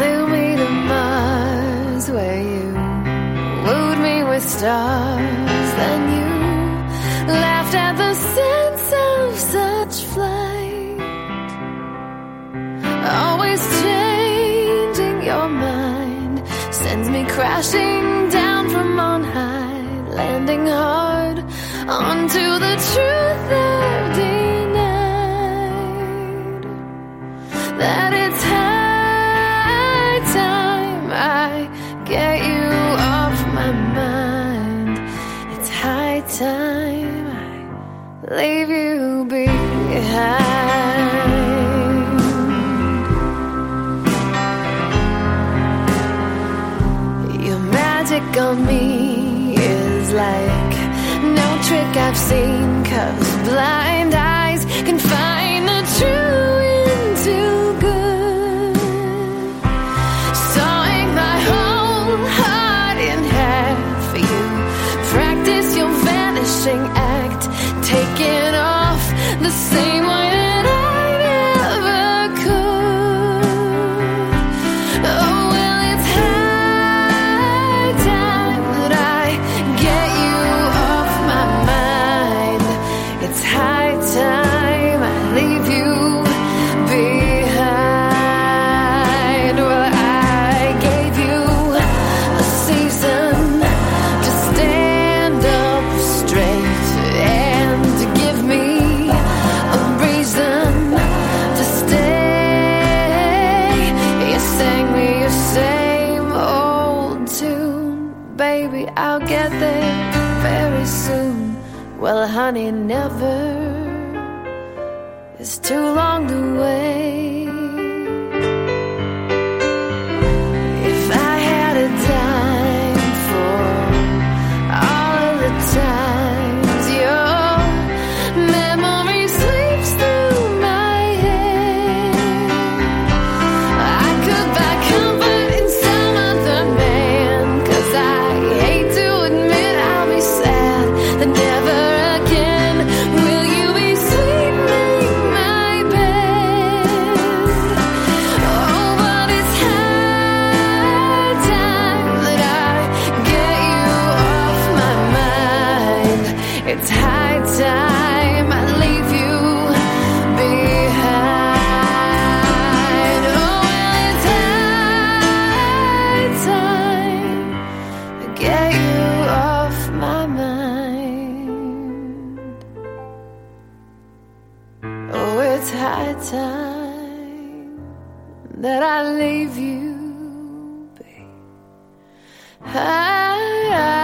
flew me to Mars, where you wooed me with stars. Then you laughed at the sense of such flight, always changing your mind. Sends me crashing down from on high, landing hard onto the truth I've denied. That it's high time I get you off my mind. It's high time I leave you behind. Your magic on me is like no trick I've seen, 'cause blind eyes can find the true into good. Sawing my whole heart in half for you. Practice your vanishing act, taking off the same way that I never could. Oh, well, it's high time that I get you off my mind. It's high time I leave you behind. Well, I gave you a season to stand up straight and to give me a reason to stay. You sang me your same old tune, baby, I'll get there very soon. Well, honey, never is too long to wait. If I had a dime for all of the times your memory sweeps through my head, I could buy comfort in some other man, 'cause I hate to admit I'll be sad that never again will you be sweeping my bed. Oh, but it's high time that I get you off my mind. It's high time I leave you behind. Oh, well, it's high time I get you off my mind. Oh, it's high time that I leave you behind.